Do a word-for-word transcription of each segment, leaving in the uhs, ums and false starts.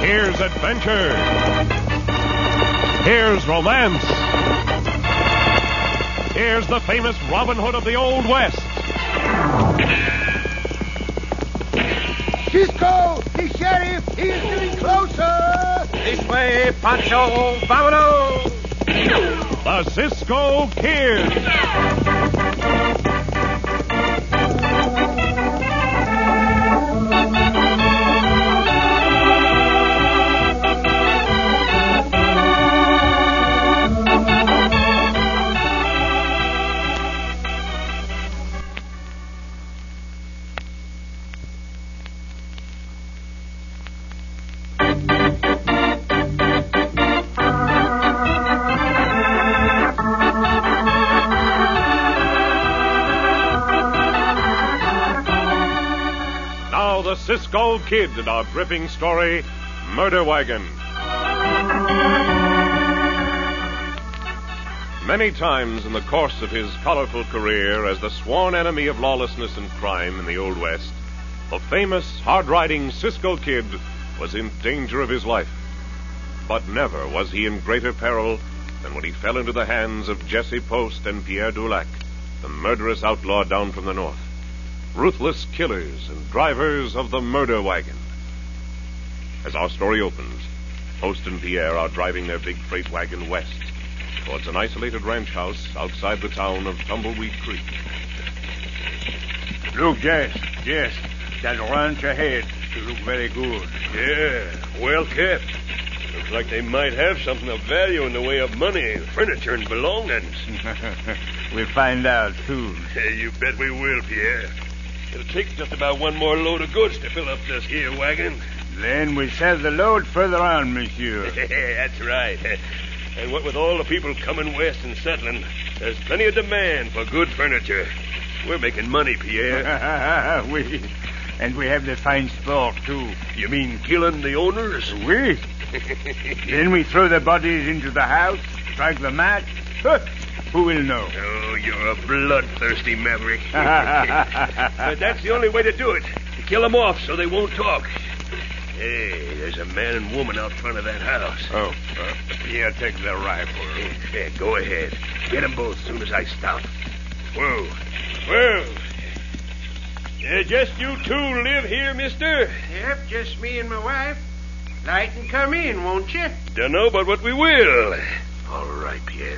Here's adventure. Here's romance. Here's the famous Robin Hood of the Old West. Cisco, the sheriff, he is getting closer. This way, Pancho, vámonos. The Cisco Kid. The Cisco Kid and our gripping story, Murder Wagon. Many times in the course of his colorful career as the sworn enemy of lawlessness and crime in the Old West, the famous, hard-riding Cisco Kid was in danger of his life. But never was he in greater peril than when he fell into the hands of Jesse Post and Pierre Dulac, the murderous outlaw down from the north. Ruthless killers and drivers of the Murder Wagon. As our story opens, Post and Pierre are driving their big freight wagon west towards an isolated ranch house outside the town of Tumbleweed Creek. Look, yes, yes, that ranch ahead. It looks very good. Yeah, well kept. Looks like they might have something of value in the way of money, furniture, and belongings. We'll find out soon. Hey, you bet we will, Pierre. It'll take just about one more load of goods to fill up this here wagon. Then we sell the load further on, monsieur. That's right. And what with all the people coming west and settling, there's plenty of demand for good furniture. We're making money, Pierre. we, and we have the fine sport, too. You mean killing the owners? We? Then we throw the bodies into the house, strike the match. Who will know? Oh, you're a bloodthirsty maverick. But that's the only way to do it. To kill them off so they won't talk. Hey, there's a man and woman out front of that house. Oh, uh, Pierre, take the rifle. Yeah, go ahead. Get them both as soon as I stop. Whoa. Whoa. Uh, just you two live here, mister? Yep, just me and my wife. Light and come in, won't you? Dunno but what we will. All right, Pierre.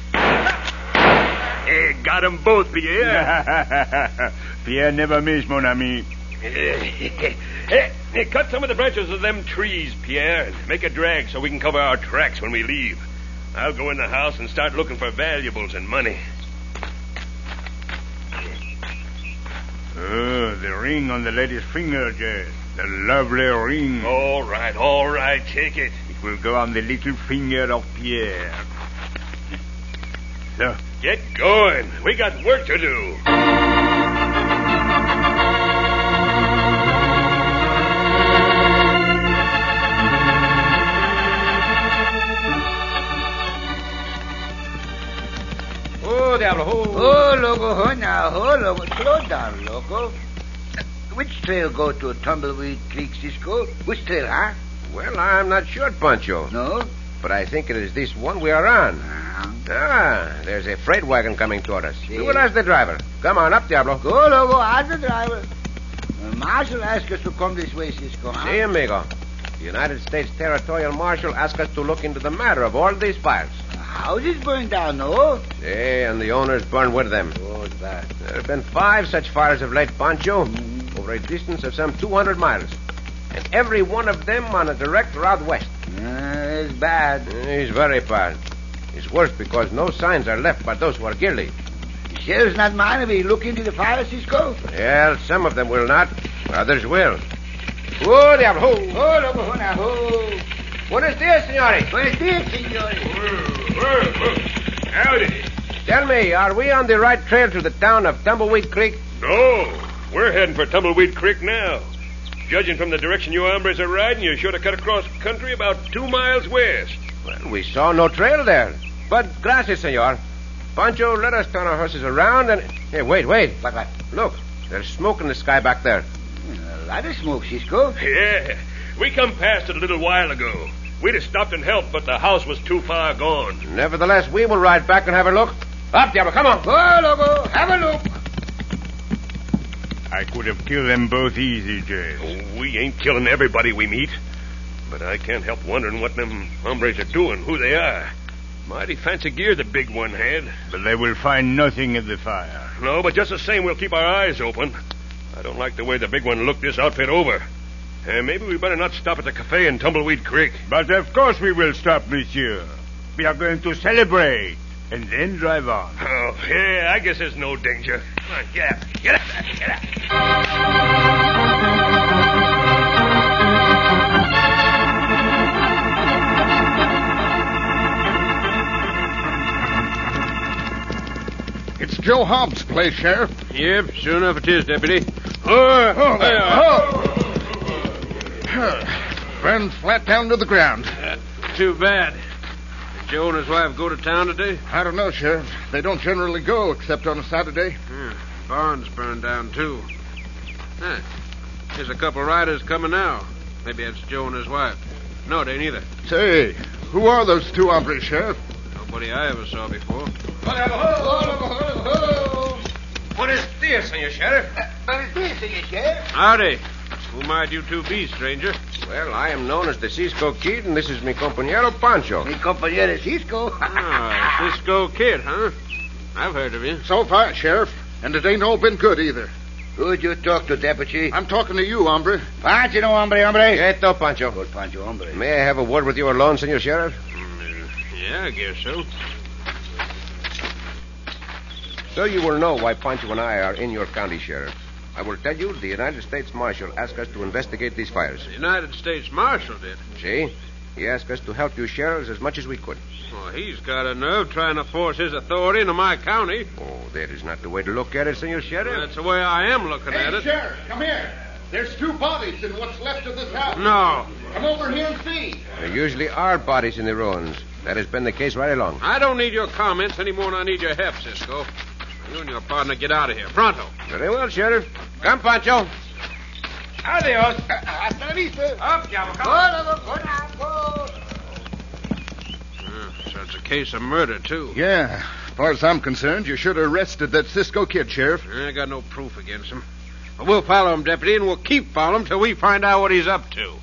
Hey, got them both, Pierre. Pierre never miss, mon ami. Hey, hey, cut some of the branches of them trees, Pierre, and make a drag so we can cover our tracks when we leave. I'll go in the house and start looking for valuables and money. Oh, the ring on the lady's finger, Jess. The lovely ring. All right, all right, take it. It will go on the little finger of Pierre. So, get going. We got work to do. Oh, Diablo, oh. Oh, Loco, oh, now, oh, Loco. Slow down, Loco. Which trail go to Tumbleweed Creek, Cisco? Which trail, huh? Well, I'm not sure, Pancho. No? But I think it is this one we are on. Uh-huh. Ah, there's a freight wagon coming toward us. See? We will ask the driver. Come on up, Diablo. Go, Loco, ask the driver. Uh, Marshal asked us to come this way, Cisco, huh? Si, amigo. The United States Territorial Marshal asked us to look into the matter of all these fires. Houses burned down, no? Si, and the owners burned with them. Oh, that. There have been five such fires of late, Pancho, Mm-hmm. over a distance of some two hundred miles. And every one of them on a direct route west. Uh, it's bad. It's very bad. It's worse because no signs are left by those who are guilty. The sheriff's not minding me. Look into the fire, Cisco. Well, some of them will not. Others will. Oh, Diablo. Oh, Oh, Loco, oh, now, oh. buenos dias, senores. Buenos dias, senores. Howdy. Tell me, are we on the right trail to the town of Tumbleweed Creek? No, we're heading for Tumbleweed Creek now. Judging from the direction you hombres are riding, you should have cut across country about two miles west. Well, we saw no trail there. But gracias, senor. Pancho, let us turn our horses around and... Hey, wait, wait. What, what? Look, there's smoke in the sky back there. A lot of smoke, Cisco. Yeah, We come past it a little while ago. We'd have stopped and helped, but the house was too far gone. Nevertheless, we will ride back and have a look. Up, Diablo, come on. Go, Loco. Have a look. I could have killed them both easy, Jay. Oh, we ain't killing everybody we meet. But I can't help wondering what them hombres are doing, who they are. Mighty fancy gear the big one had. But they will find nothing at the fire. No, but just the same, we'll keep our eyes open. I don't like the way the big one looked this outfit over. Uh, maybe we better not stop at the cafe in Tumbleweed Creek. But of course we will stop, monsieur. We are going to celebrate and then drive on. Oh, yeah, I guess there's no danger. Come on, get out. Get out. Get out. It's Joe Hobbs' place, Sheriff. Yep, sure enough it is, Deputy. Oh, oh, there. Oh. Burned flat down to the ground. Uh, too bad. Did Joe and his wife go to town today? I don't know, Sheriff. They don't generally go except on a Saturday. Yeah, barn's burned down, too. Huh. There's a couple riders coming now. Maybe that's Joe and his wife. No, it ain't either. Say, who are those two hombres, Sheriff? Nobody I ever saw before. What is this, Senor Sheriff? What is this, Senor Sheriff? Howdy. Who might you two be, stranger? Well, I am known as the Cisco Kid, and this is mi compañero Pancho. Mi compañero Cisco. Ah, Cisco Kid, huh? I've heard of you. So far, Sheriff. And it ain't all been good, either. Who'd you talk to, Deputy? I'm talking to you, hombre. Pancho, no, hombre, hombre. Quieto, Pancho. Good Pancho, hombre. May I have a word with you alone, Senor Sheriff? Mm, yeah, I guess so. So you will know why Pancho and I are in your county, Sheriff. I will tell you the United States Marshal asked us to investigate these fires. The United States Marshal did? See? He asked us to help you sheriffs as much as we could. Well, he's got a nerve trying to force his authority into my county. Oh, that is not the way to look at it, Senor Sheriff. That's the way I am looking Hey, at it. Sheriff, come here. There's two bodies in what's left of this house. No. Come over here and see. There usually are bodies in the ruins. That has been the case right along. I don't need your comments any more than I need your help, Cisco. You and your partner get out of here. Pronto. Very well, Sheriff. Come, Pancho. Adios. Hasta la vista. Up, Diablo. Come Go, on. Loco, go now, go. Uh, so it's a case of murder, too. Yeah. As far as I'm concerned, you should have arrested that Cisco Kid, Sheriff. I got no proof against him. But we'll follow him, Deputy, and we'll keep following him till we find out what he's up to.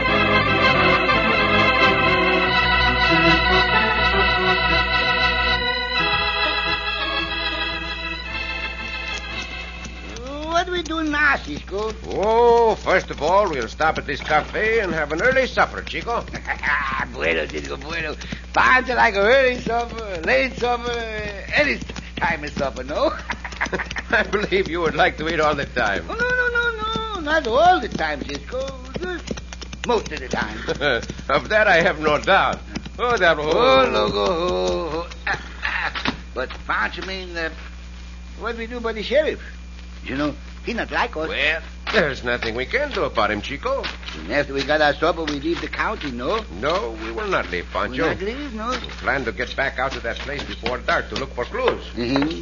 What are we doing now, Cisco? Oh, first of all, we'll stop at this cafe and have an early supper, Chico. Bueno, Cisco, bueno. Pancho like a early supper, late supper, any time is supper, no? I believe you would like to eat all the time. Oh, no, no, no, no. Not all the time, Cisco. Just most of the time. Of that I have no doubt. Oh, that... Oh, Loco. Oh, oh. But Pancho mean, uh, what do we do about the sheriff? You know, he not like us. Well, there's nothing we can do about him, Chico. And after we got our supper, we leave the county, no? No, we will not leave, We Pancho. not leave, no? We plan to get back out to that place before dark to look for clues. Mm-hmm.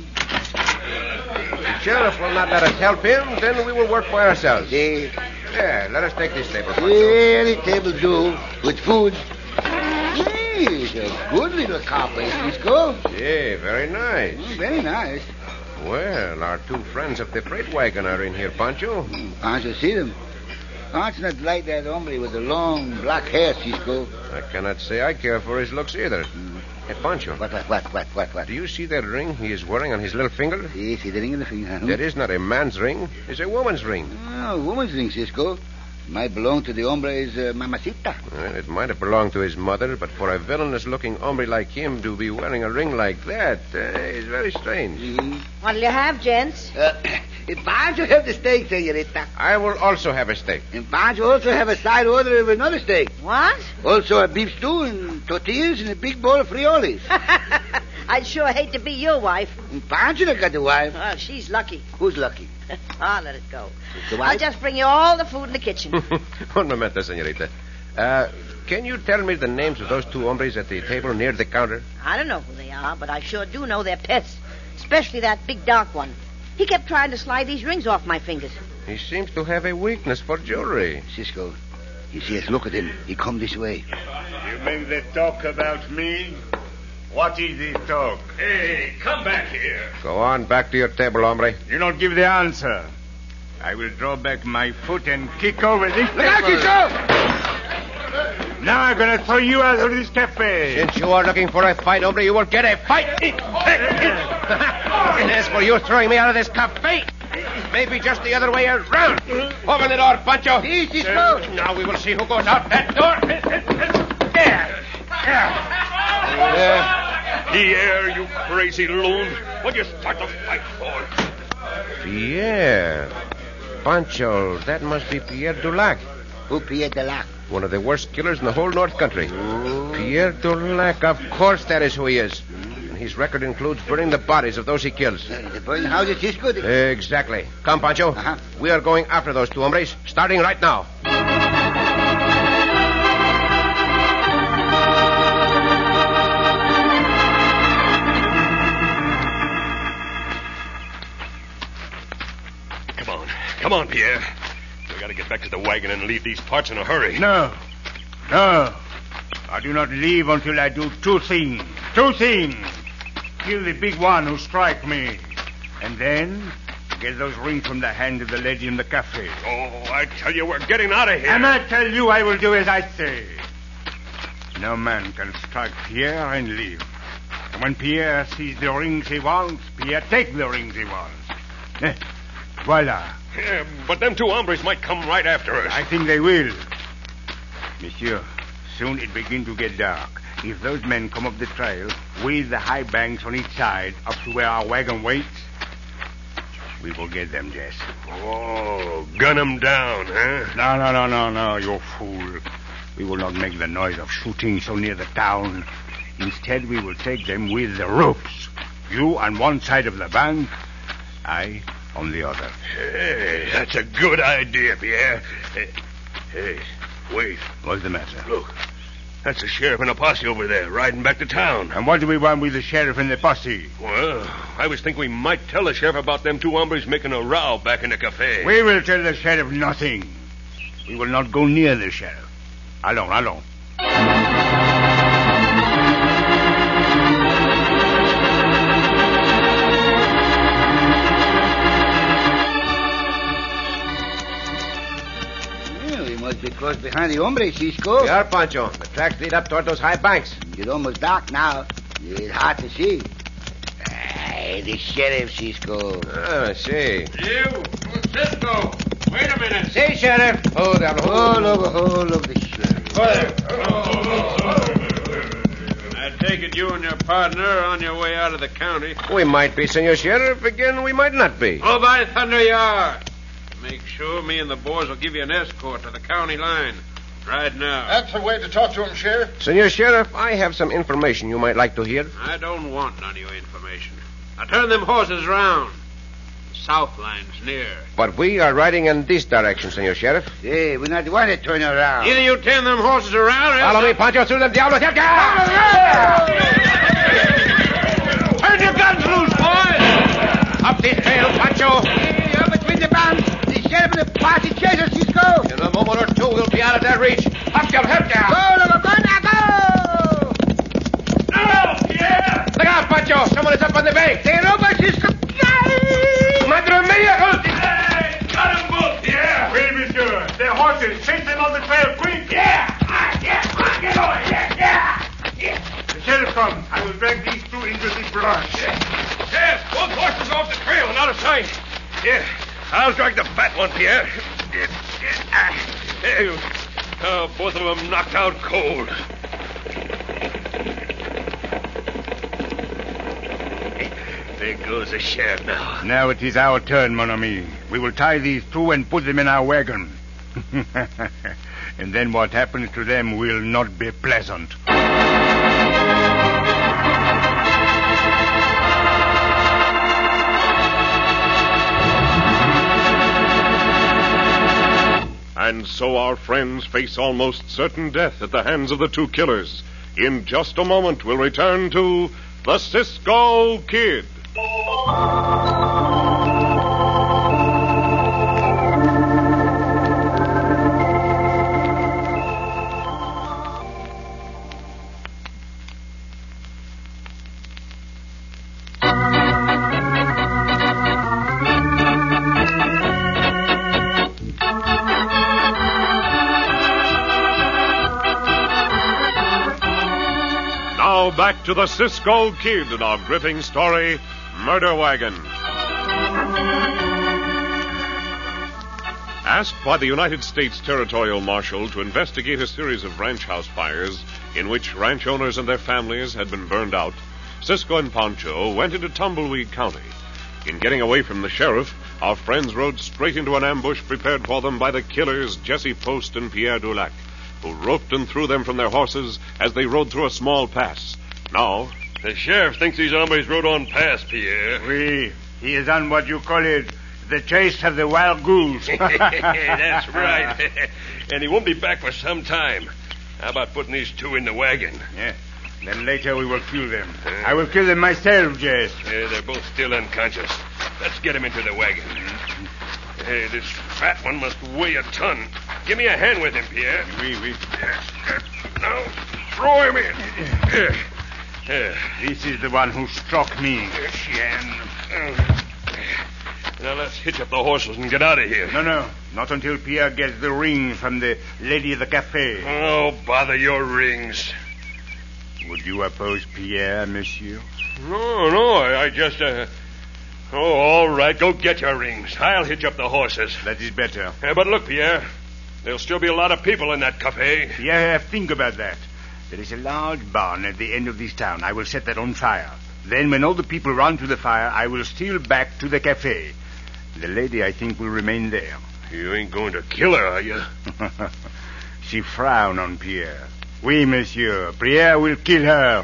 If the sheriff will not let us help him, then we will work by ourselves. See, Yeah, let us take this table, Pancho. any table do with food. Hey, it's a good little car place, Cisco. Yeah, very nice. Mm, very nice. Well, our two friends of the freight wagon are in here, Pancho. Mm, Pancho see them. Pancho not like that hombre with the long black hair, Cisco. I cannot say I care for his looks either. Mm. Hey, Pancho, What, what, what, what, what, what? do you see that ring he is wearing on his little finger? See, see the ring in the finger, huh? That is not a man's ring. It's a woman's ring. Oh, woman's ring, Cisco. Might belong to the hombre's uh, mamacita. Well, it might have belonged to his mother, but for a villainous-looking hombre like him to be wearing a ring like that uh, is very strange. Mm-hmm. What'll you have, gents? Uh, if Pancho have the steak, senorita. I will also have a steak. And Pancho also have a side order of another steak. What? Also a beef stew and tortillas and a big bowl of frioles. I'd sure hate to be your wife. And Pancho not got the wife. Oh, she's lucky. Who's lucky? I'll let it go. The I'll wife? just bring you all the food in the kitchen. Un momento, senorita. Uh, can you tell me the names of those two hombres at the table near the counter? I don't know who they are, but I sure do know they're pets. Especially that big dark one. He kept trying to slide these rings off my fingers. He seems to have a weakness for jewelry. Cisco, Yes, yes, look at him. He come this way. You make the talk about me? What is this talk? Hey, come back here. Go on back to your table, hombre. You don't give the answer. I will draw back my foot and kick over this Look out, table. Cisco! Now I'm going to throw you out of this cafe. Since you are looking for a fight, hombre, you will get a fight. And as for you throwing me out of this cafe, maybe just the other way around. Open the door, Pancho. See, Cisco? Now we will see who goes out that door. There. Uh, Pierre, you crazy loon. What'd you start the fight for? Pierre. Pancho, that must be Pierre Dulac. Who Pierre Dulac? One of the worst killers in the whole North Country. Oh. Pierre Dulac, of course that is who he is. And his record includes burning the bodies of those he kills. Uh, the burning houses, Cisco? The... Exactly. Come, Pancho. Uh-huh. We are going after those two hombres, starting right now. Come on, Pierre. We gotta get back to the wagon and leave these parts in a hurry. No. No. I do not leave until I do two things. Two things. Kill the big one who strike me. And then get those rings from the hand of the lady in the cafe. Oh, I tell you, we're getting out of here. And I tell you, I will do as I say. No man can strike Pierre and leave. And when Pierre sees the rings he wants, Pierre takes the rings he wants. Eh, voila. Yeah, but them two hombres might come right after us. I think they will. Monsieur, soon it begin to get dark. If those men come up the trail, with the high banks on each side, up to where our wagon waits, we will get them, Jess. Oh, gun them down, huh? No, no, no, no, no, you fool. We will not make the noise of shooting so near the town. Instead, we will take them with the ropes. You on one side of the bank, I on the other. Hey, that's a good idea, Pierre. Hey, hey, wait. What's the matter? Look, that's the sheriff and a posse over there, riding back to town. And what do we want with the sheriff and the posse? Well, I was thinking we might tell the sheriff about them two hombres making a row back in the cafe. We will tell the sheriff nothing. We will not go near the sheriff. Allons, allons. Must be close behind the hombre, Cisco. We are, Pancho. The tracks lead up toward those high banks. It's almost dark now. It's hard to see. Hey, the sheriff, Cisco. Ah, see. You, Cisco. Wait a minute. See, Sheriff. Hold on, hold Oh, look, oh, look, the sheriff. I take it you and your partner are on your way out of the county. We might be, Senor Sheriff. Again, we might not be. Oh, by thunder you are. Make sure me and the boys will give you an escort to the county line. Right now. That's the way to talk to him, Sheriff. Senor Sheriff, I have some information you might like to hear. I don't want none of your information. Now turn them horses round. The south line's near. But we are riding in this direction, Senor Sheriff. Hey, we not want to turn around. Either you turn them horses around or... Follow me, Pancho, through them diablos. Turn your guns loose, boys! Up this trail, Pancho. Hey, up between the bands. The sheriff and the party chase us, Cisco. In a moment or two, we'll be out of their reach. Up, your head down. Go, look, go, now, go! No, Pierre! Look out, Pancho. Someone is up on the bank. They rope us, Cisco. Madre mia! Hey, got them both, Pierre! Wait, monsieur. Their horses. Chase them on the trail, quick. Yeah! Ah, yeah! Ah, get over! Yeah, yeah! Yeah! The sheriff comes. I will drag these two into the brush. Yes, both horses off the trail and out of sight. Yeah, I'll drag the fat one, Pierre. Yeah, yeah, ah, there you. Oh, both of them knocked out cold. There goes the sheriff now. Now it is our turn, mon ami. We will tie these two and put them in our wagon. And then what happens to them will not be pleasant. And so our friends face almost certain death at the hands of the two killers. In just a moment, we'll return to the Cisco Kid. back to the Cisco Kid in our gripping story, Murder Wagon. Asked by the United States Territorial Marshal to investigate a series of ranch house fires in which ranch owners and their families had been burned out, Cisco and Pancho went into Tumbleweed County. In getting away from the sheriff, our friends rode straight into an ambush prepared for them by the killers Jesse Post and Pierre Dulac, who roped and threw them from their horses as they rode through a small pass. Now, the sheriff thinks these hombres rode on past, Pierre. Oui, he is on what you call it, the chase of the wild goose. That's right. And he won't be back for some time. How about putting these two in the wagon? Yeah. Then later we will kill them. Uh, I will kill them myself, Jess. Yeah, they're both still unconscious. Let's get them into the wagon. Hey, this fat one must weigh a ton. Give me a hand with him, Pierre. Oui, oui. Now, throw him in. Yeah. Yeah. This is the one who struck me. Yes, now let's hitch up the horses and get out of here. No, no. Not until Pierre gets the ring from the lady of the cafe. Oh, bother your rings. Would you oppose Pierre, monsieur? No, no, I, I just, uh... Oh, all right, go get your rings. I'll hitch up the horses. That is better. Uh, but look, Pierre, there'll still be a lot of people in that cafe. Yeah, think about that. There is a large barn at the end of this town. I will set that on fire. Then, when all the people run to the fire, I will steal back to the cafe. The lady, I think, will remain there. You ain't going to kill her, are you? She frowned on Pierre. Oui, monsieur. Pierre will kill her.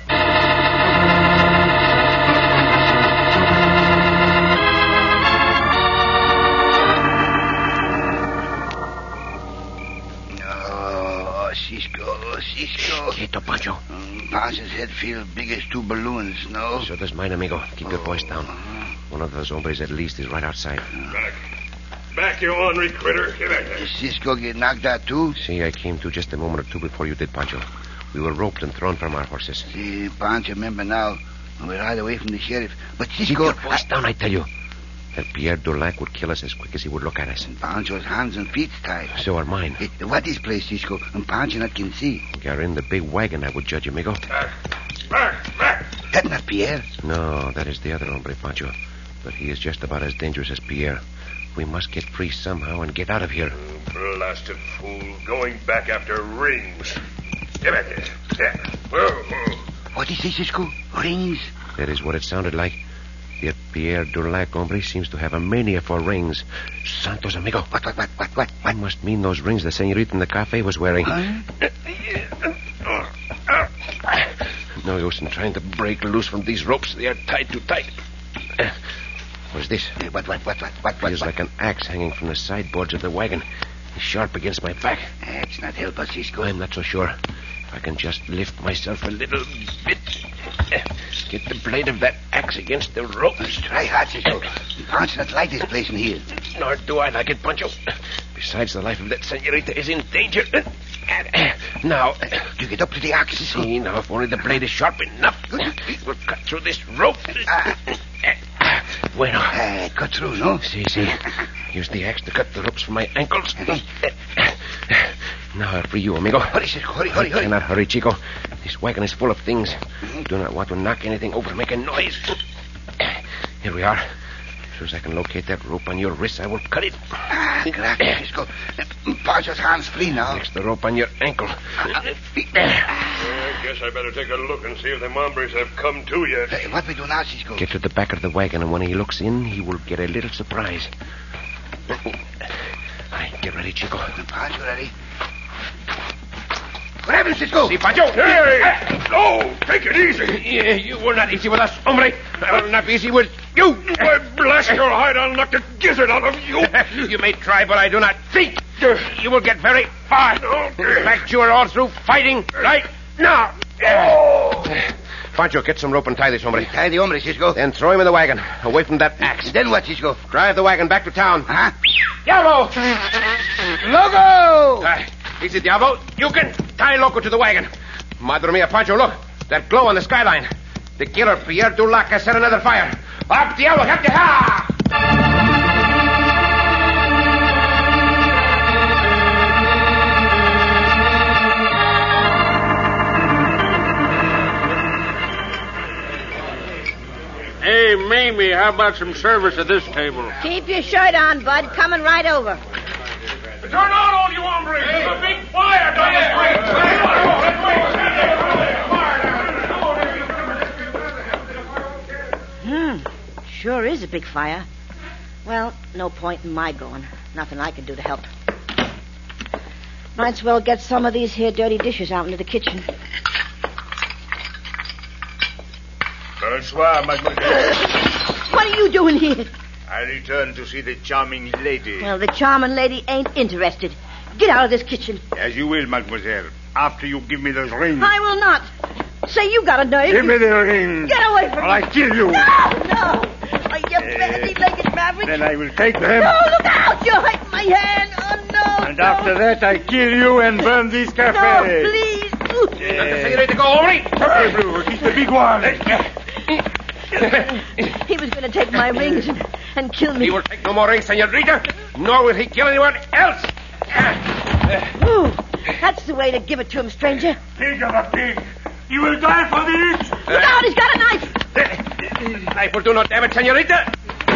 Oh, Cisco, Cisco. Quieto, Pancho. Um, Pancho's head feels big as two balloons, no? So does mine, amigo. Keep your voice down. One of those hombres at least is right outside. Back. Back, you ornery critter. Get back there. Did Cisco get knocked out, too? See, I came to just a moment or two before you did, Pancho. We were roped and thrown from our horses. See, Pancho, remember now, we ride away from the sheriff. But Cisco... Keep your voice down, I tell you. That Pierre Dulac would kill us as quick as he would look at us. And Pancho's hands and feet tied. So are mine. Hey, what is place, Cisco? And Pancho not can see. You're in the big wagon, I would judge, amigo. Back. Back. Back. That not Pierre? No, that is the other hombre, Pancho. But he is just about as dangerous as Pierre. We must get free somehow and get out of here. Oh, blasted fool. Going back after rings. Get back there. Yeah. Whoa, whoa. What is this, Cisco? Rings? That is what it sounded like. Yet Pierre Dulac, hombre, seems to have a mania for rings. Santos, amigo. What, what, what, what, what? What must mean those rings the senorita in the cafe was wearing? Huh? No use in trying to break loose from these ropes. They are tied too tight. What is this? Hey, what, what, what, what, what, what? Feels what? like an axe hanging from the sideboards of the wagon. It's sharp against my back. That's not help us, Cisco. I'm not so sure. If I can just lift myself a little bit. Get the blade of that axe against the ropes. Try hard, Cisco. Pancho not like this place in here. Nor do I like it, Pancho. Besides, the life of that senorita is in danger. Now, you get up to the axe, Cisco. See, now, if only the blade is sharp enough, we'll cut through this rope. Ah. Bueno. Uh, cut through, no? See, see. Use the axe to cut the ropes from my ankles. Now I'll free you, amigo. Hurry, Cisco, hurry, hurry, I hurry. cannot hurry, Chico. This wagon is full of things. I do not want to knock anything over, make a noise. Here we are. As soon as I can locate that rope on your wrist, I will cut it. Ah, gracias, Cisco. Pancho's hands free now. Next, the rope on your ankle. I guess I better take a look and see if the hombres have come to yet. Hey, what we do now, Cisco? Get to the back of the wagon, and when he looks in, he will get a little surprise. Right, get ready, Chico. Pancho ready. Grab him, Cisco. See, Pancho. Hey! Oh, take it easy. Yeah, you were not easy with us, hombre. I will not be easy with you. Why, blast your hide, I'll knock the gizzard out of you. You may try, but I do not think you will get very far. In fact, you are all through fighting right now. Oh. Pancho, get some rope and tie this hombre. Tie the hombre, Cisco. Then throw him in the wagon, away from that axe. Then what, Cisco? Drive the wagon back to town. Huh? Diablo! Loco! Uh, easy, Diablo. You can tie Loco to the wagon. Madre mia, Pancho, look. That glow on the skyline. The killer, Pierre Dulac, has set another fire. Up, Diablo, help you. Ha! about some service at this table? Keep your shirt on, Bud. Coming right over. Turn on, all you hombres. There's a big fire down the street. Hmm. Sure is a big fire. Well, no point in my going. Nothing I can do to help. Might as well get some of these here dirty dishes out into the kitchen. Bonsoir, mademoiselle. What are you doing here? I return to see the charming lady. Well, the charming lady ain't interested. Get out of this kitchen. As you will, mademoiselle. After you give me those rings. I will not. Say you got a nerve. Give me the rings. Get away from or me. I kill you. No, no. Oh, you bandy-legged maverick. Then I will take them. No, look out. You're hurting my hand. Oh, no. And no. after that, I kill you and burn this cafe. No, please. Senorita, go over it. Okay, Blue. He's the big one. He was going to take my rings and, and kill me. He will take no more rings, senorita, nor will he kill anyone else. Ooh, that's the way to give it to him, stranger. Pig of a pig. You will die for this. Look out, he's got a knife. Knife will do no damage, senorita.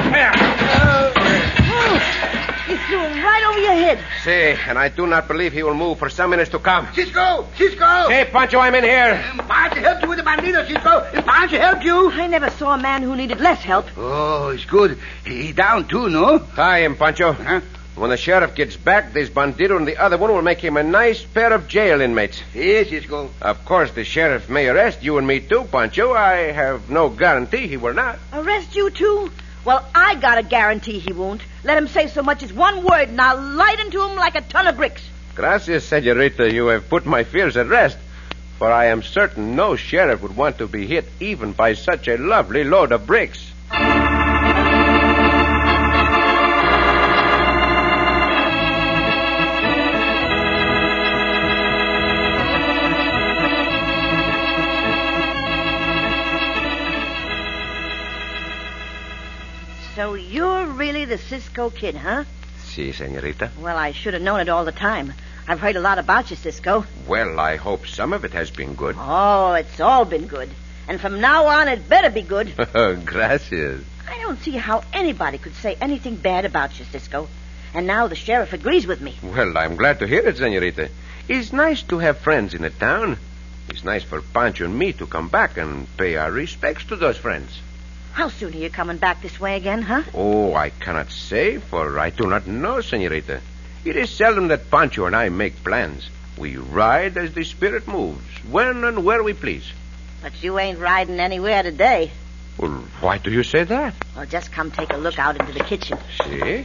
Oh, he threw him right over your head. See, and I do not believe he will move for some minutes to come. Cisco! Cisco! Hey, Pancho, I'm in here. Um, Pancho helped you with the bandito, Cisco. Um, Pancho helped you. I never saw a man who needed less help. Oh, it's good. He down too, no? Hi, I'm Pancho. Huh? When the sheriff gets back, this bandito and the other one will make him a nice pair of jail inmates. Yes, Cisco. Of course, the sheriff may arrest you and me too, Pancho. I have no guarantee he will not. Arrest you, too? Well, I got a guarantee he won't. Let him say so much as one word, and I'll light into him like a ton of bricks. Gracias, senorita. You have put my fears at rest. For I am certain no sheriff would want to be hit even by such a lovely load of bricks. So you're really the Cisco Kid, huh? Si, senorita. Well, I should have known it all the time. I've heard a lot about you, Cisco. Well, I hope some of it has been good. Oh, it's all been good. And from now on, it better be good. Gracias. I don't see how anybody could say anything bad about you, Cisco. And now the sheriff agrees with me. Well, I'm glad to hear it, senorita. It's nice to have friends in a town. It's nice for Pancho and me to come back and pay our respects to those friends. How soon are you coming back this way again, huh? Oh, I cannot say, for I do not know, senorita. It is seldom that Pancho and I make plans. We ride as the spirit moves, when and where we please. But you ain't riding anywhere today. Well, why do you say that? Well, just come take a look out into the kitchen. See?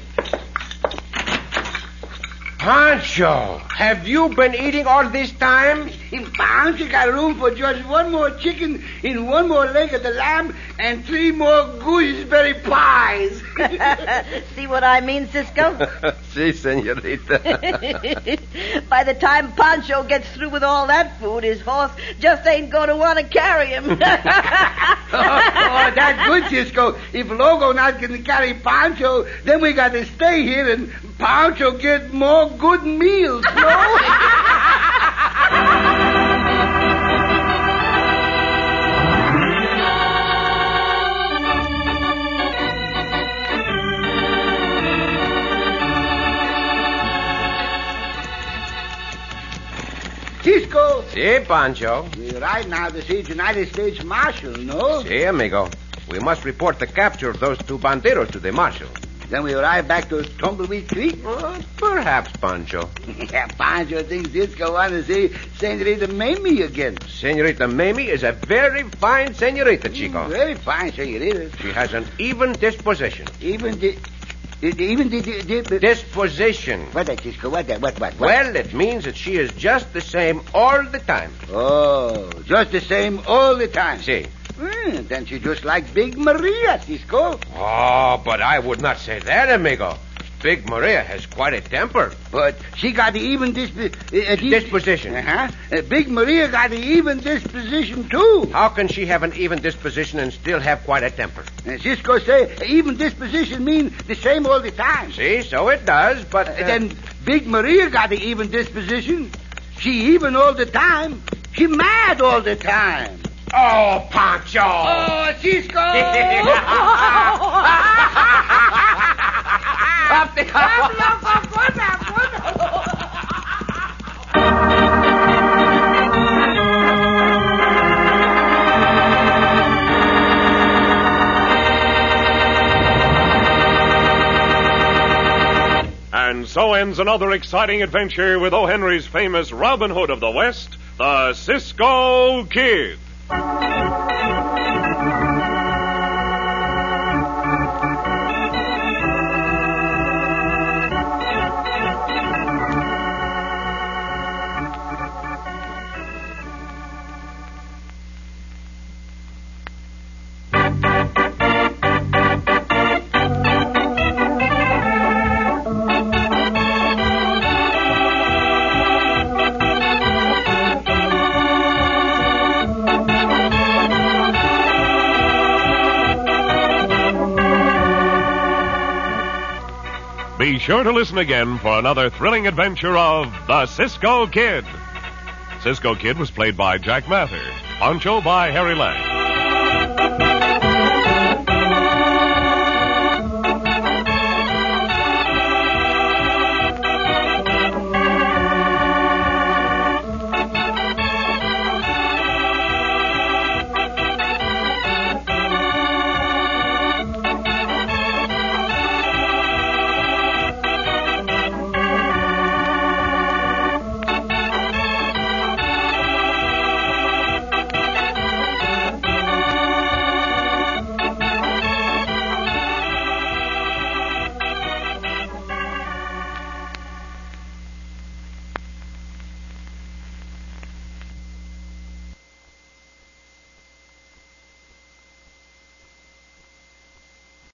Pancho, have you been eating all this time? In Pancho got room for just one more chicken and one more leg of the lamb and three more gooseberry pies. See what I mean, Cisco? Si, senorita. By the time Pancho gets through with all that food, his horse just ain't going to want to carry him. oh, oh, that's good, Cisco. If Logo not going to carry Pancho, then we got to stay here and Pancho get more good meals, no? Cisco. Si, Pancho. We're right now to see United States Marshal, no? Si, amigo. We must report the capture of those two bandidos to the marshal. Then we arrive back to Tumbleweed Creek? Uh, perhaps, Pancho. Yeah, Pancho thinks Cisco want to see Senorita Mamie again. Senorita Mamie is a very fine senorita, Chico. Mm, very fine senorita. She has an even disposition. Even the... Even the... the, the, the disposition. What that, Cisco? What that? What, what, what? Well, it means that she is just the same all the time. Oh, just the same all the time. Si. Mm, then she just like Big Maria, Cisco. Oh, but I would not say that, amigo. Big Maria has quite a temper. But she got the even disp- uh, disposition. Uh-huh. Uh, Big Maria got the even disposition, too. How can she have an even disposition and still have quite a temper? Uh, Cisco say even disposition mean the same all the time. See, so it does, but... Uh... Uh, then Big Maria got the even disposition. She even all the time. She mad all the time. Oh, Pancho! Oh, Cisco! Up the And so ends another exciting adventure with O. Henry's famous Robin Hood of the West, the Cisco Kid. Be sure to listen again for another thrilling adventure of the Cisco Kid. Cisco Kid was played by Jack Mather, Pancho by Harry Lang.